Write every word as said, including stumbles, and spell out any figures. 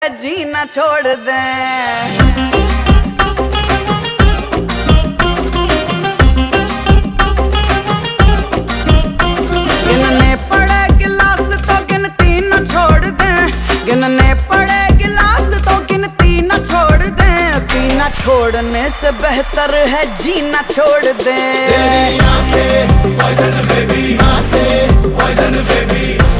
जीना छोड़ दे। गिनने पड़े गिलास तो गिनती न छोड़ दे, गिनने पड़े गिलास तो गिनती न छोड़ दे। पीना छोड़ने से बेहतर है जीना छोड़ दे। तेरी आंखें poison baby, बातें poison baby।